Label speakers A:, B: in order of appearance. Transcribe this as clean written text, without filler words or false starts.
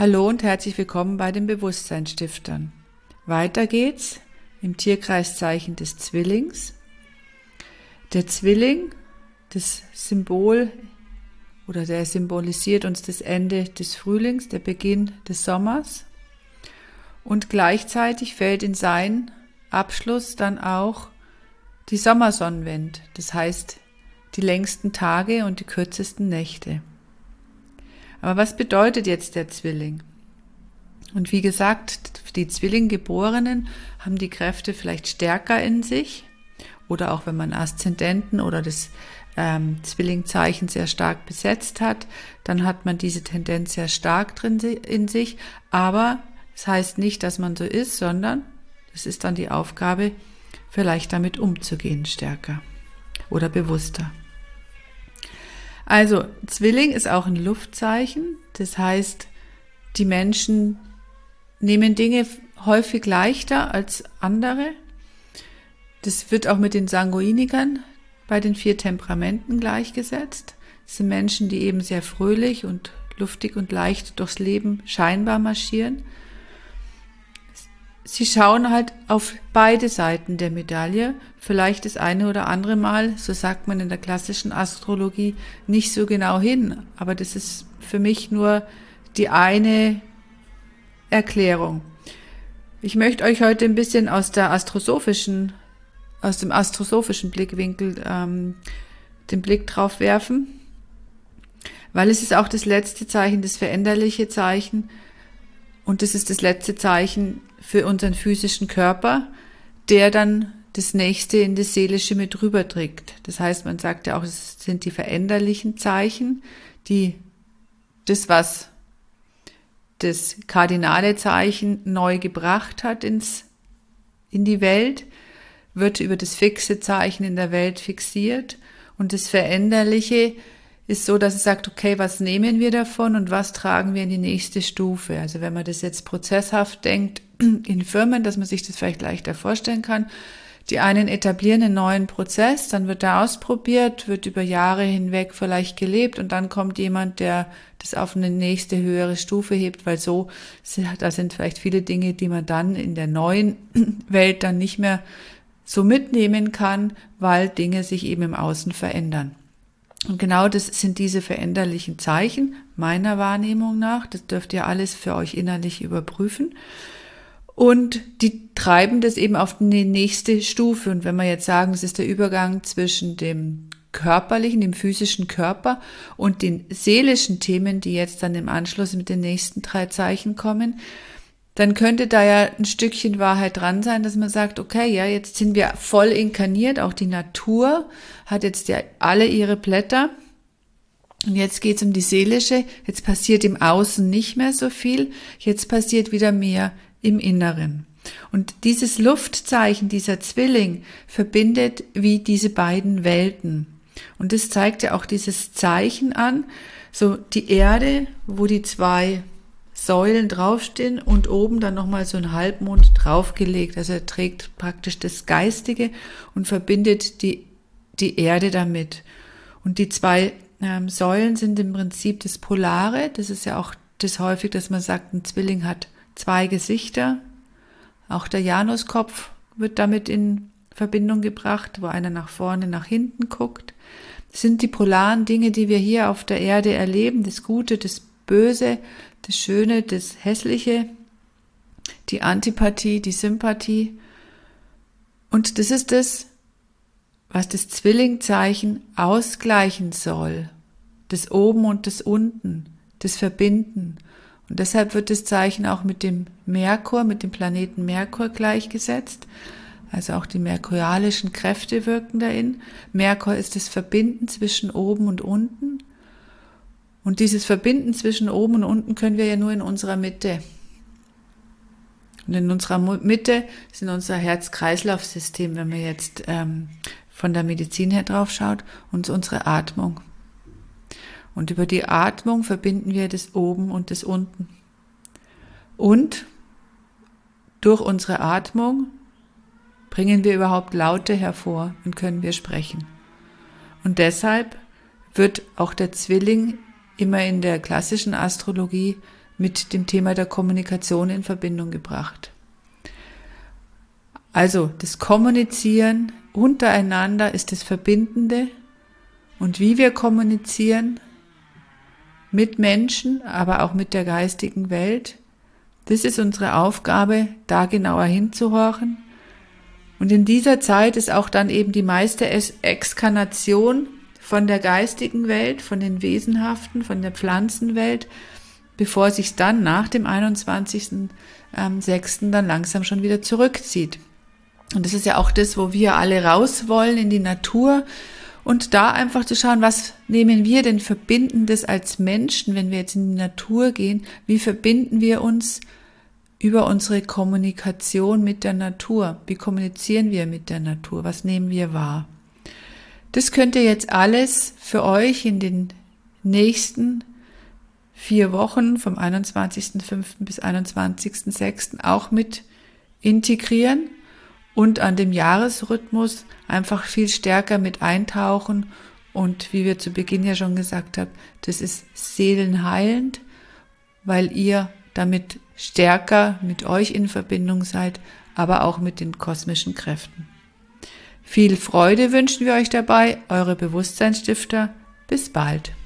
A: Hallo und herzlich willkommen bei den Bewusstseinsstiftern. Weiter geht's im Tierkreiszeichen des Zwillings. Der Zwilling, das Symbol oder der symbolisiert uns das Ende des Frühlings, der Beginn des Sommers. Und gleichzeitig fällt in seinen Abschluss dann auch die Sommersonnenwende, das heißt die längsten Tage und die kürzesten Nächte. Aber was bedeutet jetzt der Zwilling? Und wie gesagt, die Zwillinggeborenen haben die Kräfte vielleicht stärker in sich oder auch wenn man Aszendenten oder das Zwillingzeichen sehr stark besetzt hat, dann hat man diese Tendenz sehr stark drin in sich. Aber das heißt nicht, dass man so ist, sondern es ist dann die Aufgabe, vielleicht damit umzugehen stärker oder bewusster. Also Zwilling ist auch ein Luftzeichen, das heißt, die Menschen nehmen Dinge häufig leichter als andere. Das wird auch mit den Sanguinikern bei den 4 Temperamenten gleichgesetzt. Das sind Menschen, die eben sehr fröhlich und luftig und leicht durchs Leben scheinbar marschieren. Sie schauen halt auf beide Seiten der Medaille, vielleicht das eine oder andere Mal, so sagt man in der klassischen Astrologie, nicht so genau hin, aber das ist für mich nur die eine Erklärung. Ich möchte euch heute ein bisschen aus dem astrosophischen Blickwinkel den Blick drauf werfen, weil es ist auch das letzte Zeichen, das veränderliche Zeichen, und das ist das letzte Zeichen für unseren physischen Körper, der dann das nächste in das Seelische mit rüberträgt. Das heißt, man sagt ja auch, es sind die veränderlichen Zeichen, was das kardinale Zeichen neu gebracht hat in die Welt, wird über das fixe Zeichen in der Welt fixiert. Und das Veränderliche ist so, dass es sagt, okay, was nehmen wir davon und was tragen wir in die nächste Stufe? Also wenn man das jetzt prozesshaft denkt in Firmen, dass man sich das vielleicht leichter vorstellen kann. Die einen etablieren einen neuen Prozess, dann wird der ausprobiert, wird über Jahre hinweg vielleicht gelebt und dann kommt jemand, der das auf eine nächste höhere Stufe hebt, weil da sind vielleicht viele Dinge, die man dann in der neuen Welt dann nicht mehr so mitnehmen kann, weil Dinge sich eben im Außen verändern. Und genau das sind diese veränderlichen Zeichen, meiner Wahrnehmung nach. Das dürft ihr alles für euch innerlich überprüfen. Und die treiben das eben auf die nächste Stufe. Und wenn wir jetzt sagen, das ist der Übergang zwischen dem körperlichen, dem physischen Körper und den seelischen Themen, die jetzt dann im Anschluss mit den nächsten 3 Zeichen kommen, dann könnte da ja ein Stückchen Wahrheit dran sein, dass man sagt, okay, ja, jetzt sind wir voll inkarniert, auch die Natur hat jetzt ja alle ihre Blätter und jetzt geht's um die seelische, jetzt passiert im Außen nicht mehr so viel, jetzt passiert wieder mehr im Inneren. Und dieses Luftzeichen, dieser Zwilling, verbindet wie diese beiden Welten. Und das zeigt ja auch dieses Zeichen an, so die Erde, wo die 2 Säulen draufstehen und oben dann nochmal so ein Halbmond draufgelegt. Also er trägt praktisch das Geistige und verbindet die Erde damit. Und die 2 Säulen sind im Prinzip das Polare. Das ist ja auch das häufig, dass man sagt, ein Zwilling hat 2 Gesichter. Auch der Januskopf wird damit in Verbindung gebracht, wo einer nach vorne, nach hinten guckt. Das sind die polaren Dinge, die wir hier auf der Erde erleben. Das Gute, das Böse, das Schöne, das Hässliche, die Antipathie, die Sympathie. Und das ist das, was das Zwillingzeichen ausgleichen soll. Das Oben und das Unten, das Verbinden. Und deshalb wird das Zeichen auch mit dem Merkur, mit dem Planeten Merkur gleichgesetzt. Also auch die merkurialischen Kräfte wirken darin. Merkur ist das Verbinden zwischen oben und unten. Und dieses Verbinden zwischen oben und unten können wir ja nur in unserer Mitte. Und in unserer Mitte ist in unser Herz-Kreislauf-System, wenn man jetzt von der Medizin her drauf schaut, und unsere Atmung. Und über die Atmung verbinden wir das Oben und das Unten. Und durch unsere Atmung bringen wir überhaupt Laute hervor und können wir sprechen. Und deshalb wird auch der Zwilling immer in der klassischen Astrologie mit dem Thema der Kommunikation in Verbindung gebracht. Also das Kommunizieren untereinander ist das Verbindende und wie wir kommunizieren mit Menschen, aber auch mit der geistigen Welt, das ist unsere Aufgabe, da genauer hinzuhorchen. Und in dieser Zeit ist auch dann eben die meiste Exkarnation von der geistigen Welt, von den Wesenhaften, von der Pflanzenwelt, bevor sich dann nach dem 21.06. dann langsam schon wieder zurückzieht. Und das ist ja auch das, wo wir alle raus wollen in die Natur und da einfach zu schauen, was nehmen wir denn Verbindendes als Menschen, wenn wir jetzt in die Natur gehen, wie verbinden wir uns über unsere Kommunikation mit der Natur, wie kommunizieren wir mit der Natur, was nehmen wir wahr. Das könnt ihr jetzt alles für euch in den nächsten 4 Wochen vom 21.05. bis 21.06. auch mit integrieren und an dem Jahresrhythmus einfach viel stärker mit eintauchen. Und wie wir zu Beginn ja schon gesagt haben, das ist seelenheilend, weil ihr damit stärker mit euch in Verbindung seid, aber auch mit den kosmischen Kräften. Viel Freude wünschen wir euch dabei, eure Bewusstseinsstifter. Bis bald.